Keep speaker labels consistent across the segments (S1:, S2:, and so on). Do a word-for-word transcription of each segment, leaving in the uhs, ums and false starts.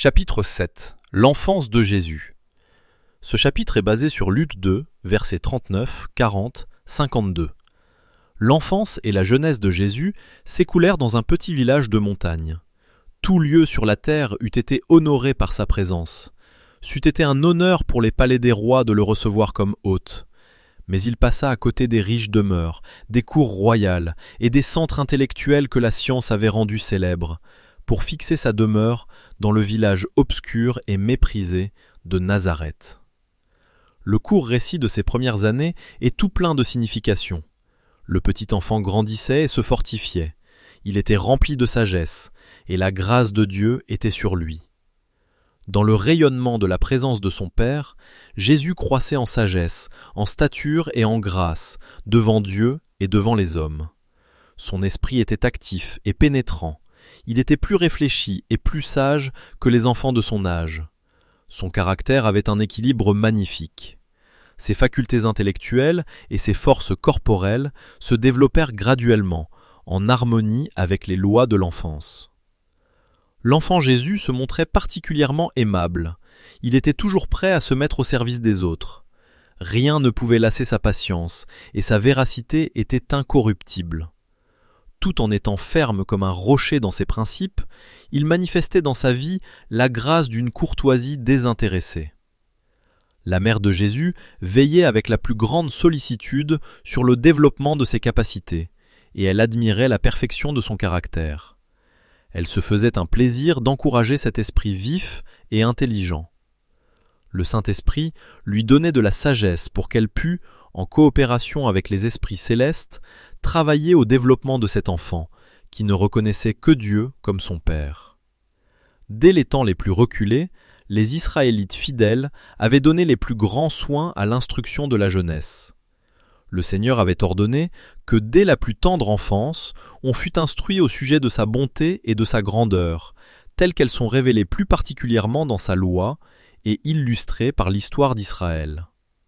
S1: Chapitre sept. L'enfance de Jésus. Ce chapitre est basé sur Luc deux, versets trente-neuf, quarante, cinquante-deux. L'enfance et la jeunesse de Jésus s'écoulèrent dans un petit village de montagne. Tout lieu sur la terre eût été honoré par sa présence. C'eût été un honneur pour les palais des rois de le recevoir comme hôte. Mais il passa à côté des riches demeures, des cours royales et des centres intellectuels que la science avait rendus célèbres, pour fixer sa demeure dans le village obscur et méprisé de Nazareth. Le court récit de ses premières années est tout plein de significations. Le petit enfant grandissait et se fortifiait. Il était rempli de sagesse, et la grâce de Dieu était sur lui. Dans le rayonnement de la présence de son Père, Jésus croissait en sagesse, en stature et en grâce, devant Dieu et devant les hommes. Son esprit était actif et pénétrant. Il était plus réfléchi et plus sage que les enfants de son âge. Son caractère avait un équilibre magnifique. Ses facultés intellectuelles et ses forces corporelles se développèrent graduellement, en harmonie avec les lois de l'enfance. L'enfant Jésus se montrait particulièrement aimable. Il était toujours prêt à se mettre au service des autres. Rien ne pouvait lasser sa patience, et sa véracité était incorruptible. Tout en étant ferme comme un rocher dans ses principes, il manifestait dans sa vie la grâce d'une courtoisie désintéressée. La mère de Jésus veillait avec la plus grande sollicitude sur le développement de ses capacités, et elle admirait la perfection de son caractère. Elle se faisait un plaisir d'encourager cet esprit vif et intelligent. Le Saint-Esprit lui donnait de la sagesse pour qu'elle pût, en coopération avec les esprits célestes, travailler au développement de cet enfant, qui ne reconnaissait que Dieu comme son Père. Dès les temps les plus reculés, les Israélites fidèles avaient donné les plus grands soins à l'instruction de la jeunesse. Le Seigneur avait ordonné que dès la plus tendre enfance, on fût instruit au sujet de sa bonté et de sa grandeur, telles qu'elles sont révélées plus particulièrement dans sa loi et illustrées par l'histoire d'Israël.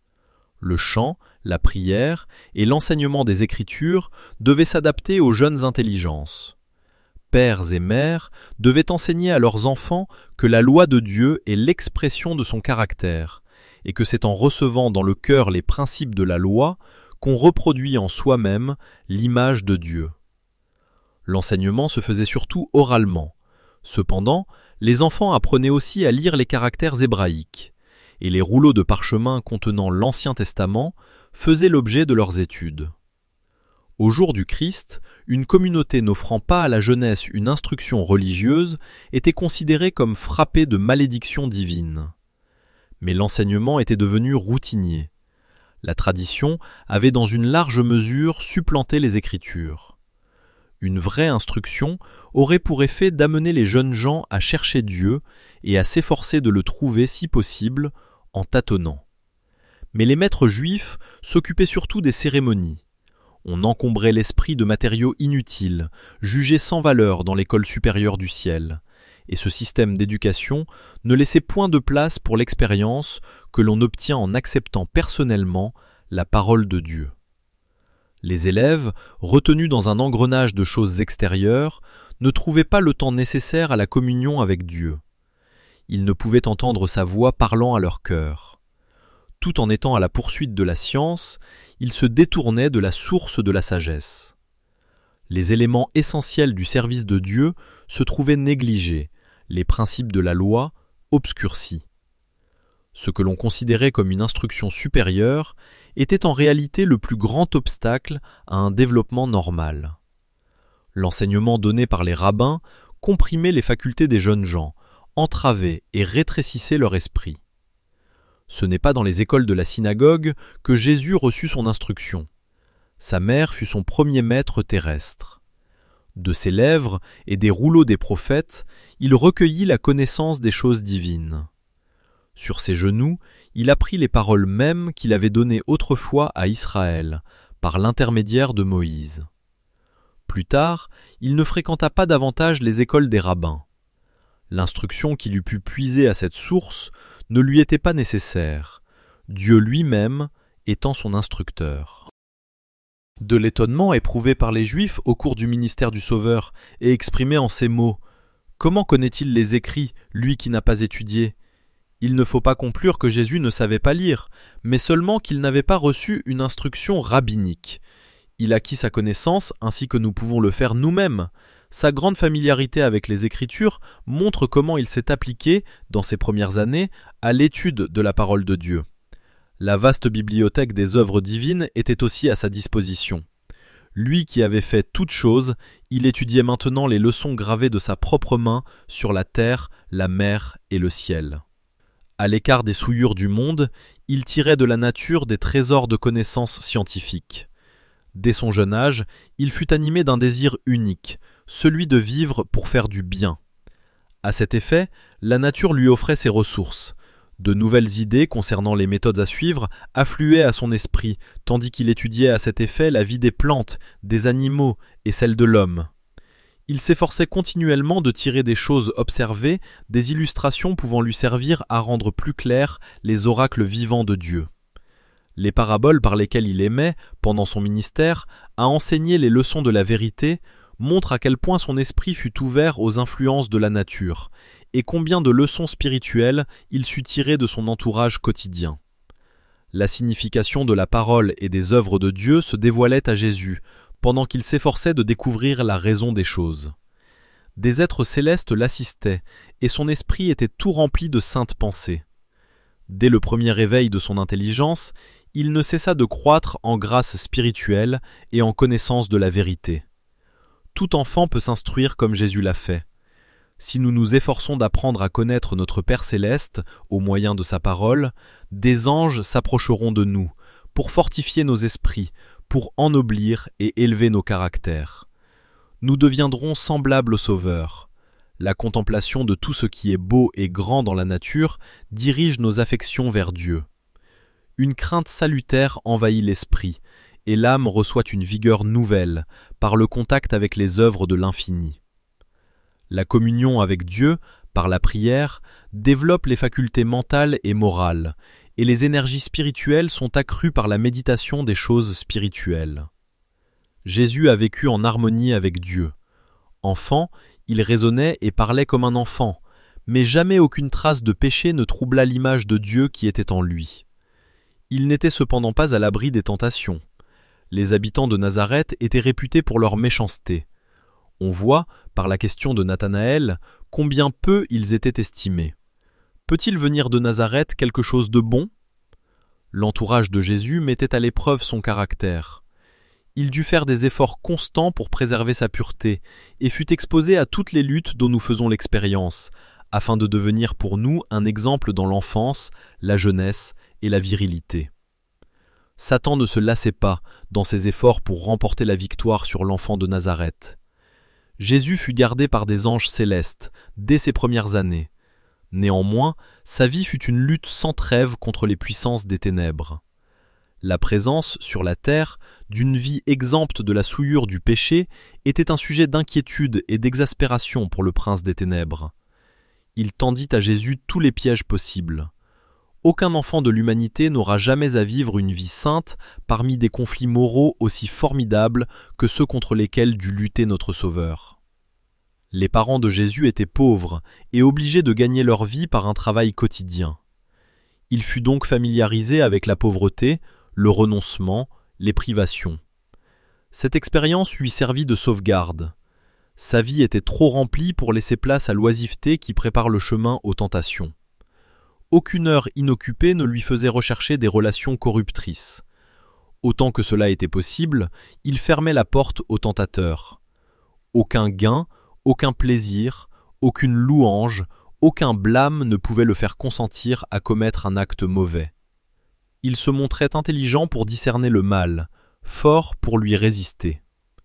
S1: Le chant, la prière et l'enseignement des Écritures devaient s'adapter aux jeunes intelligences. Pères et mères devaient enseigner à leurs enfants que la loi de Dieu est l'expression de son caractère, et que c'est en recevant dans le cœur les principes de la loi qu'on reproduit en soi-même l'image de Dieu. L'enseignement se faisait surtout oralement. Cependant, les enfants apprenaient aussi à lire les caractères hébraïques, et les rouleaux de parchemin contenant l'Ancien Testament faisaient l'objet de leurs études. Au jour du Christ, une communauté n'offrant pas à la jeunesse une instruction religieuse était considérée comme frappée de malédiction divine. Mais l'enseignement était devenu routinier. La tradition avait dans une large mesure supplanté les Écritures. Une vraie instruction aurait pour effet d'amener les jeunes gens à chercher Dieu et à s'efforcer de le trouver si possible en tâtonnant. Mais les maîtres juifs s'occupaient surtout des cérémonies. On encombrait l'esprit de matériaux inutiles, jugés sans valeur dans l'école supérieure du ciel, et ce système d'éducation ne laissait point de place pour l'expérience que l'on obtient en acceptant personnellement la parole de Dieu. Les élèves, retenus dans un engrenage de choses extérieures, ne trouvaient pas le temps nécessaire à la communion avec Dieu. Ils ne pouvaient entendre sa voix parlant à leur cœur. Tout en étant à la poursuite de la science, ils se détournaient de la source de la sagesse. Les éléments essentiels du service de Dieu se trouvaient négligés, les principes de la loi obscurcis. Ce que l'on considérait comme une instruction supérieure était en réalité le plus grand obstacle à un développement normal. L'enseignement donné par les rabbins comprimait les facultés des jeunes gens, entravait et rétrécissait leur esprit. Ce n'est pas dans les écoles de la synagogue que Jésus reçut son instruction. Sa mère fut son premier maître terrestre. De ses lèvres et des rouleaux des prophètes, il recueillit la connaissance des choses divines. Sur ses genoux, il apprit les paroles mêmes qu'il avait données autrefois à Israël, par l'intermédiaire de Moïse. Plus tard, il ne fréquenta pas davantage les écoles des rabbins. L'instruction qu'il eût pu puiser à cette source ne lui était pas nécessaire, Dieu lui-même étant son instructeur. De l'étonnement éprouvé par les Juifs au cours du ministère du Sauveur et exprimé en ces mots Comment connaît-il les écrits, lui qui n'a pas étudié ? Il ne faut pas conclure que Jésus ne savait pas lire, mais seulement qu'il n'avait pas reçu une instruction rabbinique. Il acquit sa connaissance ainsi que nous pouvons le faire nous-mêmes. Sa grande familiarité avec les Écritures montre comment il s'est appliqué, dans ses premières années, à l'étude de la parole de Dieu. La vaste bibliothèque des œuvres divines était aussi à sa disposition. Lui qui avait fait toutes choses, il étudiait maintenant les leçons gravées de sa propre main sur la terre, la mer et le ciel. À l'écart des souillures du monde, il tirait de la nature des trésors de connaissances scientifiques. Dès son jeune âge, il fut animé d'un désir unique, celui de vivre pour faire du bien. À cet effet, la nature lui offrait ses ressources. De nouvelles idées concernant les méthodes à suivre affluaient à son esprit, tandis qu'il étudiait à cet effet la vie des plantes, des animaux et celle de l'homme. Il s'efforçait continuellement de tirer des choses observées, des illustrations pouvant lui servir à rendre plus clairs les oracles vivants de Dieu. Les paraboles par lesquelles il aimait, pendant son ministère, à enseigner les leçons de la vérité, montrent à quel point son esprit fut ouvert aux influences de la nature, et combien de leçons spirituelles il sut tirer de son entourage quotidien. La signification de la parole et des œuvres de Dieu se dévoilait à Jésus, pendant qu'il s'efforçait de découvrir la raison des choses. Des êtres célestes l'assistaient, et son esprit était tout rempli de saintes pensées. Dès le premier réveil de son intelligence, il ne cessa de croître en grâce spirituelle et en connaissance de la vérité. Tout enfant peut s'instruire comme Jésus l'a fait. Si nous nous efforçons d'apprendre à connaître notre Père céleste au moyen de sa parole, des anges s'approcheront de nous, pour fortifier nos esprits, pour ennoblir et élever nos caractères. Nous deviendrons semblables au Sauveur. La contemplation de tout ce qui est beau et grand dans la nature dirige nos affections vers Dieu. Une crainte salutaire envahit l'esprit, et l'âme reçoit une vigueur nouvelle par le contact avec les œuvres de l'infini. La communion avec Dieu, par la prière, développe les facultés mentales et morales, et les énergies spirituelles sont accrues par la méditation des choses spirituelles. Jésus a vécu en harmonie avec Dieu. Enfant, il raisonnait et parlait comme un enfant, mais jamais aucune trace de péché ne troubla l'image de Dieu qui était en lui. Il n'était cependant pas à l'abri des tentations. Les habitants de Nazareth étaient réputés pour leur méchanceté. On voit, par la question de Nathanaël, combien peu ils étaient estimés. Peut-il venir de Nazareth quelque chose de bon ? L'entourage de Jésus mettait à l'épreuve son caractère. Il dut faire des efforts constants pour préserver sa pureté et fut exposé à toutes les luttes dont nous faisons l'expérience, afin de devenir pour nous un exemple dans l'enfance, la jeunesse et la virilité. Satan ne se lassait pas dans ses efforts pour remporter la victoire sur l'enfant de Nazareth. Jésus fut gardé par des anges célestes dès ses premières années. Néanmoins, sa vie fut une lutte sans trêve contre les puissances des ténèbres. La présence, sur la terre, d'une vie exempte de la souillure du péché était un sujet d'inquiétude et d'exaspération pour le prince des ténèbres. Il tendit à Jésus tous les pièges possibles. Aucun enfant de l'humanité n'aura jamais à vivre une vie sainte parmi des conflits moraux aussi formidables que ceux contre lesquels dut lutter notre Sauveur. Les parents de Jésus étaient pauvres et obligés de gagner leur vie par un travail quotidien. Il fut donc familiarisé avec la pauvreté, le renoncement, les privations. Cette expérience lui servit de sauvegarde. Sa vie était trop remplie pour laisser place à l'oisiveté qui prépare le chemin aux tentations. Aucune heure inoccupée ne lui faisait rechercher des relations corruptrices. Autant que cela était possible, il fermait la porte aux tentateurs. Aucun gain, aucun plaisir, aucune louange, aucun blâme ne pouvait le faire consentir à commettre un acte mauvais. Il se montrait intelligent pour discerner le mal, fort pour lui résister.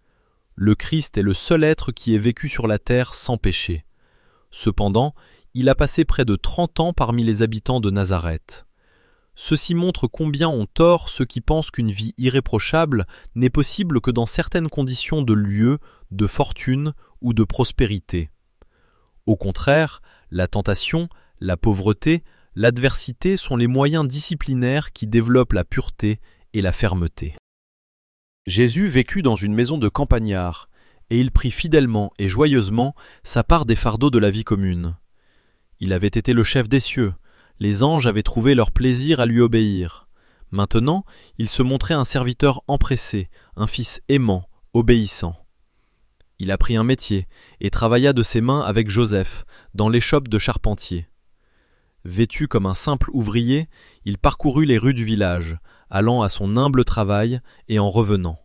S1: Le Christ est le seul être qui ait vécu sur la terre sans péché. Cependant, il a passé près de trente ans parmi les habitants de Nazareth. Ceci montre combien ont tort ceux qui pensent qu'une vie irréprochable n'est possible que dans certaines conditions de lieu, de fortune ou de prospérité. Au contraire, la tentation, la pauvreté, l'adversité sont les moyens disciplinaires qui développent la pureté et la fermeté. Jésus vécut dans une maison de campagnard, et il prit fidèlement et joyeusement sa part des fardeaux de la vie commune. Il avait été le chef des cieux, les anges avaient trouvé leur plaisir à lui obéir. Maintenant, il se montrait un serviteur empressé, un fils aimant, obéissant. Il apprit un métier et travailla de ses mains avec Joseph, dans l'échoppe de charpentier. Vêtu comme un simple ouvrier, il parcourut les rues du village, allant à son humble travail et en revenant.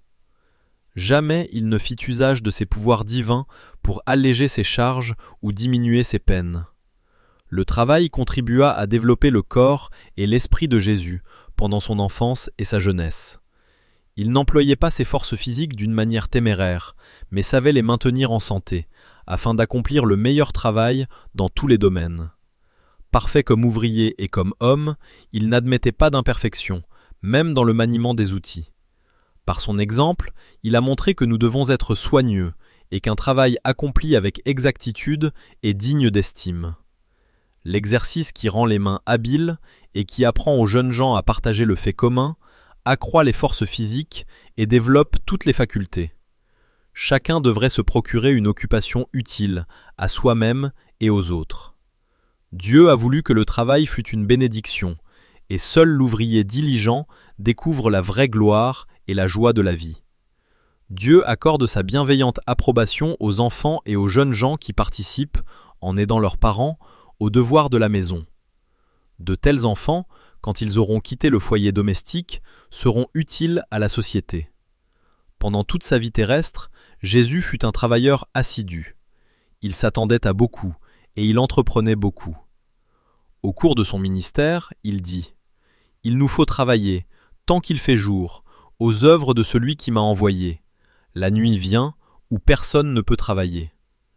S1: Jamais il ne fit usage de ses pouvoirs divins pour alléger ses charges ou diminuer ses peines. Le travail contribua à développer le corps et l'esprit de Jésus pendant son enfance et sa jeunesse. Il n'employait pas ses forces physiques d'une manière téméraire, mais savait les maintenir en santé, afin d'accomplir le meilleur travail dans tous les domaines. Parfait comme ouvrier et comme homme, il n'admettait pas d'imperfection, même dans le maniement des outils. Par son exemple, il a montré que nous devons être soigneux et qu'un travail accompli avec exactitude est digne d'estime. L'exercice qui rend les mains habiles et qui apprend aux jeunes gens à partager le fait commun accroît les forces physiques et développe toutes les facultés. Chacun devrait se procurer une occupation utile à soi-même et aux autres. Dieu a voulu que le travail fût une bénédiction, et seul l'ouvrier diligent découvre la vraie gloire et la joie de la vie. Dieu accorde sa bienveillante approbation aux enfants et aux jeunes gens qui participent, en aidant leurs parents, aux devoirs de la maison. De tels enfants, quand ils auront quitté le foyer domestique, seront utiles à la société. Pendant toute sa vie terrestre, Jésus fut un travailleur assidu. Il s'attendait à beaucoup, et il entreprenait beaucoup. Au cours de son ministère, il dit « Il nous faut travailler, tant qu'il fait jour, aux œuvres de celui qui m'a envoyé. La nuit vient, où personne ne peut travailler. »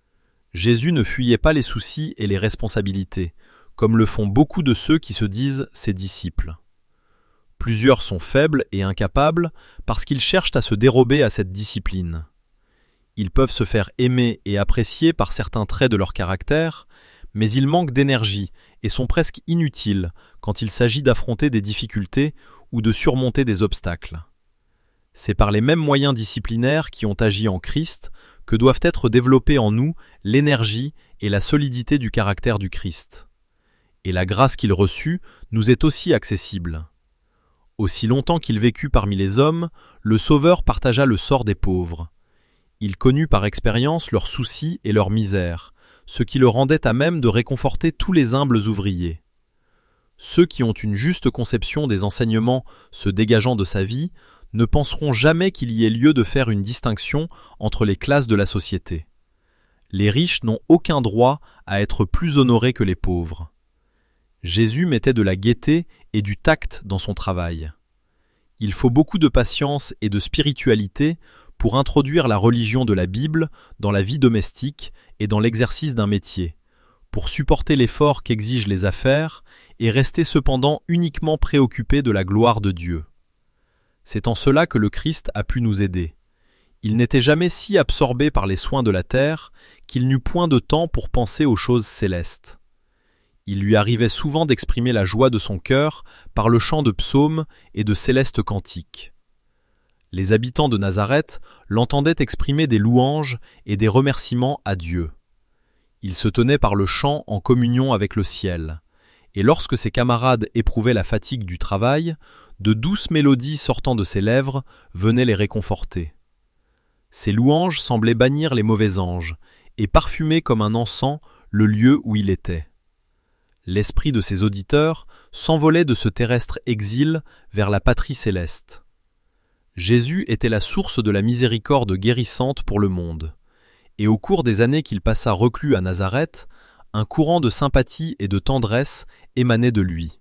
S1: Jésus ne fuyait pas les soucis et les responsabilités, comme le font beaucoup de ceux qui se disent ses disciples. Plusieurs sont faibles et incapables parce qu'ils cherchent à se dérober à cette discipline. Ils peuvent se faire aimer et apprécier par certains traits de leur caractère, mais ils manquent d'énergie et sont presque inutiles quand il s'agit d'affronter des difficultés ou de surmonter des obstacles. C'est par les mêmes moyens disciplinaires qui ont agi en Christ que doivent être développés en nous l'énergie et la solidité du caractère du Christ. Et la grâce qu'il reçut nous est aussi accessible. Aussi longtemps qu'il vécut parmi les hommes, le Sauveur partagea le sort des pauvres. Il connut par expérience leurs soucis et leurs misères, ce qui le rendait à même de réconforter tous les humbles ouvriers. Ceux qui ont une juste conception des enseignements se dégageant de sa vie ne penseront jamais qu'il y ait lieu de faire une distinction entre les classes de la société. Les riches n'ont aucun droit à être plus honorés que les pauvres. Jésus mettait de la gaieté et du tact dans son travail. Il faut beaucoup de patience et de spiritualité pour introduire la religion de la Bible dans la vie domestique et dans l'exercice d'un métier, pour supporter l'effort qu'exigent les affaires et rester cependant uniquement préoccupé de la gloire de Dieu. C'est en cela que le Christ a pu nous aider. Il n'était jamais si absorbé par les soins de la terre qu'il n'eut point de temps pour penser aux choses célestes. Il lui arrivait souvent d'exprimer la joie de son cœur par le chant de psaumes et de célestes cantiques. Les habitants de Nazareth l'entendaient exprimer des louanges et des remerciements à Dieu. Il se tenait par le chant en communion avec le ciel, et lorsque ses camarades éprouvaient la fatigue du travail, de douces mélodies sortant de ses lèvres venaient les réconforter. Ces louanges semblaient bannir les mauvais anges et parfumer comme un encens le lieu où il était. L'esprit de ses auditeurs s'envolait de ce terrestre exil vers la patrie céleste. Jésus était la source de la miséricorde guérissante pour le monde, et au cours des années qu'il passa reclus à Nazareth, un courant de sympathie et de tendresse émanait de lui.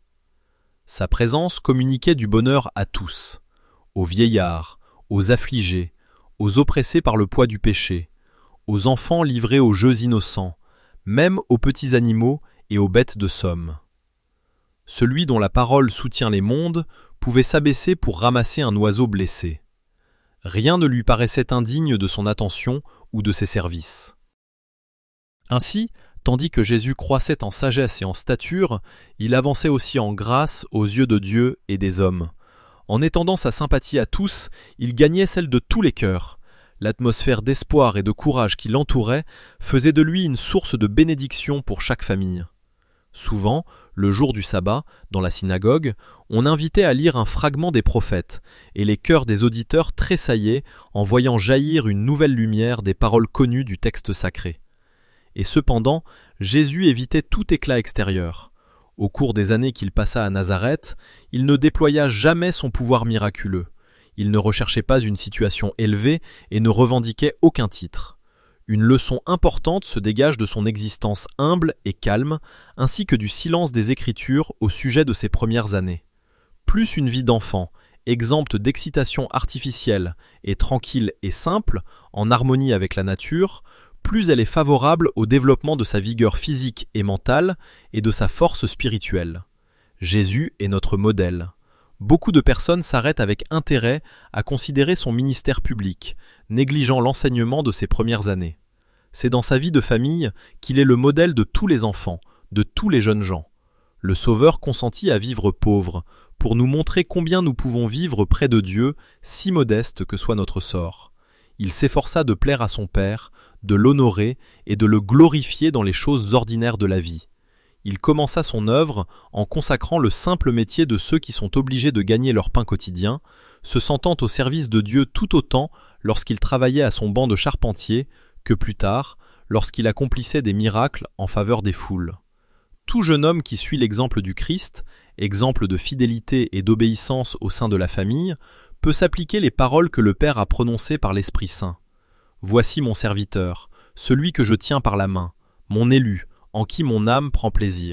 S1: Sa présence communiquait du bonheur à tous, aux vieillards, aux affligés, aux oppressés par le poids du péché, aux enfants livrés aux jeux innocents, même aux petits animaux et aux bêtes de somme. Celui dont la parole soutient les mondes pouvait s'abaisser pour ramasser un oiseau blessé. Rien ne lui paraissait indigne de son attention ou de ses services. Ainsi, tandis que Jésus croissait en sagesse et en stature, il avançait aussi en grâce aux yeux de Dieu et des hommes. En étendant sa sympathie à tous, il gagnait celle de tous les cœurs. L'atmosphère d'espoir et de courage qui l'entourait faisait de lui une source de bénédiction pour chaque famille. Souvent, le jour du sabbat, dans la synagogue, on invitait à lire un fragment des prophètes, et les cœurs des auditeurs tressaillaient en voyant jaillir une nouvelle lumière des paroles connues du texte sacré. Et cependant, Jésus évitait tout éclat extérieur. Au cours des années qu'il passa à Nazareth, il ne déploya jamais son pouvoir miraculeux. Il ne recherchait pas une situation élevée et ne revendiquait aucun titre. Une leçon importante se dégage de son existence humble et calme, ainsi que du silence des Écritures au sujet de ses premières années. Plus une vie d'enfant, exempte d'excitation artificielle et tranquille et simple, en harmonie avec la nature, plus elle est favorable au développement de sa vigueur physique et mentale et de sa force spirituelle. Jésus est notre modèle. Beaucoup de personnes s'arrêtent avec intérêt à considérer son ministère public, négligeant l'enseignement de ses premières années. C'est dans sa vie de famille qu'il est le modèle de tous les enfants, de tous les jeunes gens. Le Sauveur consentit à vivre pauvre, pour nous montrer combien nous pouvons vivre près de Dieu, si modeste que soit notre sort. Il s'efforça de plaire à son Père, de l'honorer et de le glorifier dans les choses ordinaires de la vie. Il commença son œuvre en consacrant le simple métier de ceux qui sont obligés de gagner leur pain quotidien, se sentant au service de Dieu tout autant lorsqu'il travaillait à son banc de charpentier que plus tard, lorsqu'il accomplissait des miracles en faveur des foules. Tout jeune homme qui suit l'exemple du Christ, exemple de fidélité et d'obéissance au sein de la famille, peut s'appliquer les paroles que le Père a prononcées par l'Esprit Saint. « Voici mon serviteur, celui que je tiens par la main, mon élu, en qui mon âme prend plaisir. »